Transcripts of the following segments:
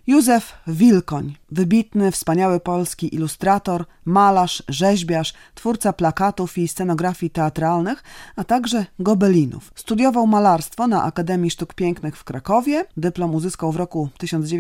Józef Wilkoń, wybitny, wspaniały polski ilustrator, malarz, rzeźbiarz, twórca plakatów i scenografii teatralnych, a także gobelinów. Studiował malarstwo na Akademii Sztuk Pięknych w Krakowie, dyplom uzyskał w roku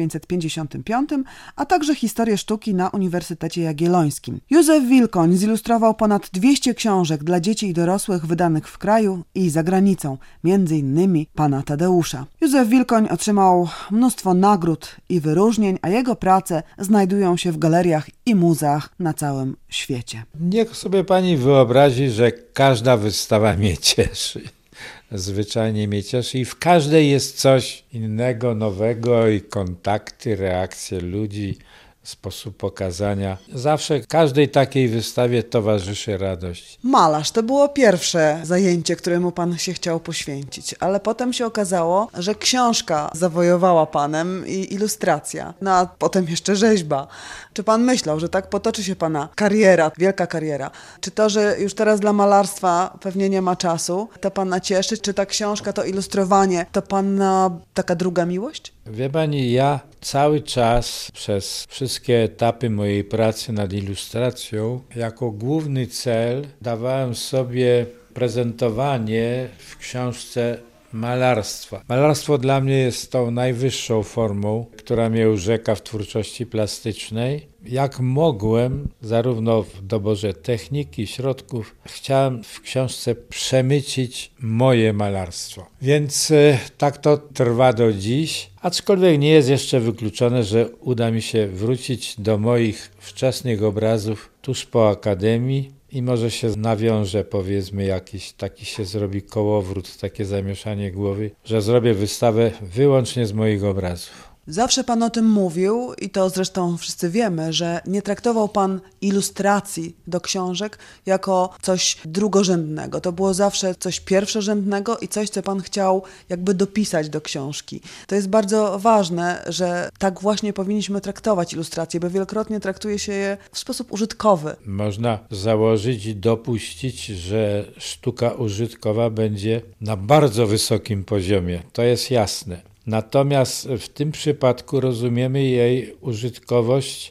1955, a także historię sztuki na Uniwersytecie Jagiellońskim. Józef Wilkoń zilustrował ponad 200 książek dla dzieci i dorosłych wydanych w kraju i za granicą, m.in. Pana Tadeusza. Józef Wilkoń otrzymał mnóstwo nagród i wyróżnień, a jego prace znajdują się w galeriach i muzeach na całym świecie. Niech sobie pani wyobrazi, że każda wystawa mnie cieszy. Zwyczajnie mnie cieszy i w każdej jest coś innego, nowego i kontakty, reakcje ludzi, sposób pokazania. Zawsze każdej takiej wystawie towarzyszy radość. Malarz to było pierwsze zajęcie, któremu pan się chciał poświęcić, ale potem się okazało, że książka zawojowała panem i ilustracja, no a potem jeszcze rzeźba. Czy pan myślał, że tak potoczy się pana kariera, wielka kariera? Czy to, że już teraz dla malarstwa pewnie nie ma czasu, to pana cieszy? Czy ta książka, to ilustrowanie, to pana taka druga miłość? Wie pani, ja cały czas przez wszystkie etapy mojej pracy nad ilustracją jako główny cel dawałem sobie prezentowanie w książce malarstwa. Malarstwo dla mnie jest tą najwyższą formą, która mnie urzeka w twórczości plastycznej. Jak mogłem, zarówno w doborze techniki, środków, chciałem w książce przemycić moje malarstwo. Więc tak to trwa do dziś, aczkolwiek nie jest jeszcze wykluczone, że uda mi się wrócić do moich wczesnych obrazów tuż po akademii i może się nawiąże, powiedzmy, jakiś taki się zrobi kołowrót, takie zamieszanie głowy, że zrobię wystawę wyłącznie z moich obrazów. Zawsze pan o tym mówił i to zresztą wszyscy wiemy, że nie traktował pan ilustracji do książek jako coś drugorzędnego. To było zawsze coś pierwszorzędnego i coś, co pan chciał jakby dopisać do książki. To jest bardzo ważne, że tak właśnie powinniśmy traktować ilustracje, bo wielokrotnie traktuje się je w sposób użytkowy. Można założyć i dopuścić, że sztuka użytkowa będzie na bardzo wysokim poziomie. To jest jasne. Natomiast w tym przypadku rozumiemy jej użytkowość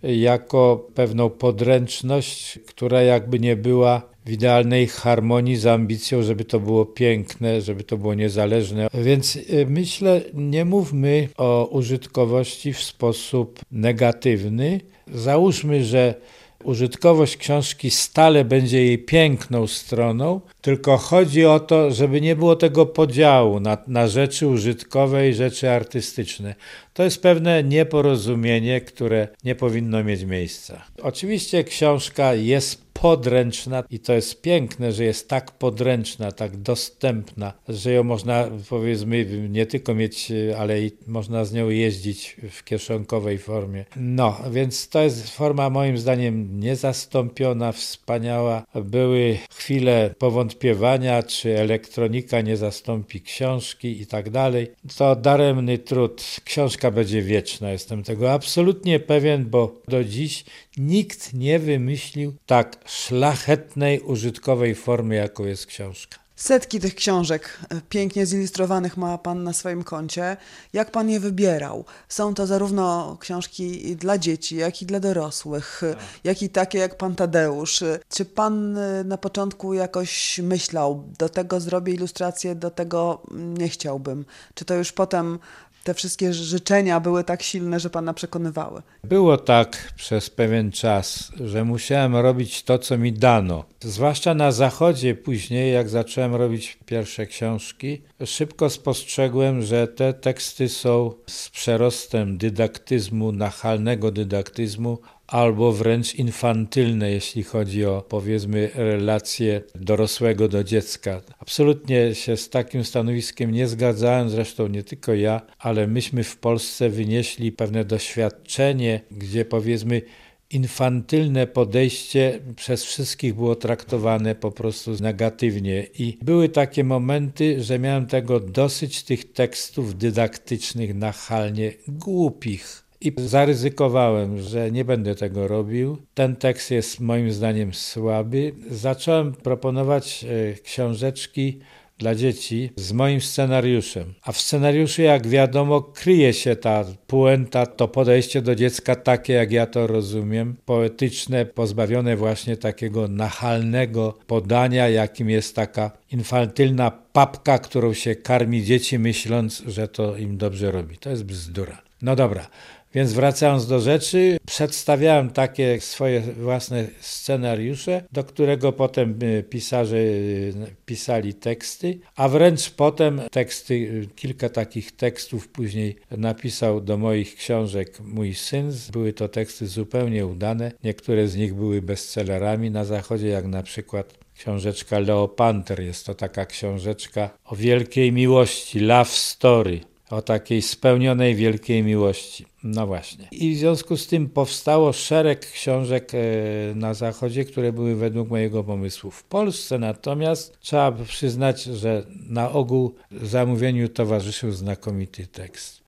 jako pewną podręczność, która jakby nie była w idealnej harmonii z ambicją, żeby to było piękne, żeby to było niezależne. Więc myślę, nie mówmy o użytkowości w sposób negatywny. Załóżmy, że użytkowość książki stale będzie jej piękną stroną, tylko chodzi o to, żeby nie było tego podziału na rzeczy użytkowe i rzeczy artystyczne. To jest pewne nieporozumienie, które nie powinno mieć miejsca. Oczywiście książka jest podręczna i to jest piękne, że jest tak podręczna, tak dostępna, że ją można, powiedzmy, nie tylko mieć, ale i można z nią jeździć w kieszonkowej formie. No, więc to jest forma moim zdaniem niezastąpiona, wspaniała. Były chwile powątpiewania, czy elektronika nie zastąpi książki i tak dalej. To daremny trud. Książka będzie wieczna, jestem tego absolutnie pewien, bo do dziś nikt nie wymyślił tak szlachetnej, użytkowej formy, jaką jest książka. Setki tych książek pięknie zilustrowanych ma pan na swoim koncie. Jak pan je wybierał? Są to zarówno książki dla dzieci, jak i dla dorosłych, jak i takie jak pan Tadeusz. Czy pan na początku jakoś myślał, do tego zrobię ilustrację, do tego nie chciałbym? Czy to już potem te wszystkie życzenia były tak silne, że pana przekonywały? Było tak przez pewien czas, że musiałem robić to, co mi dano. Zwłaszcza na Zachodzie później, jak zacząłem robić pierwsze książki, szybko spostrzegłem, że te teksty są z przerostem dydaktyzmu, nachalnego dydaktyzmu, albo wręcz infantylne, jeśli chodzi o, powiedzmy, relacje dorosłego do dziecka. Absolutnie się z takim stanowiskiem nie zgadzałem, zresztą nie tylko ja, ale myśmy w Polsce wynieśli pewne doświadczenie, gdzie, powiedzmy, infantylne podejście przez wszystkich było traktowane po prostu negatywnie i były takie momenty, że miałem tego dosyć, tych tekstów dydaktycznych, nachalnie głupich. I zaryzykowałem, że nie będę tego robił. Ten tekst jest moim zdaniem słaby. Zacząłem proponować książeczki dla dzieci z moim scenariuszem. A w scenariuszu, jak wiadomo, kryje się ta puenta, to podejście do dziecka takie, jak ja to rozumiem, poetyczne, pozbawione właśnie takiego nachalnego podania, jakim jest taka infantylna papka, którą się karmi dzieci, myśląc, że to im dobrze robi. To jest bzdura. No dobra. Więc wracając do rzeczy, przedstawiałem takie swoje własne scenariusze, do którego potem pisarze pisali teksty, a wręcz potem teksty, kilka takich tekstów później napisał do moich książek mój syn. Były to teksty zupełnie udane, niektóre z nich były bestsellerami na zachodzie, jak na przykład książeczka Leopanter. Jest to taka książeczka o wielkiej miłości, love story. O takiej spełnionej wielkiej miłości. No właśnie. I w związku z tym powstało szereg książek na Zachodzie, które były według mojego pomysłu. W Polsce natomiast trzeba przyznać, że na ogół zamówieniu towarzyszył znakomity tekst.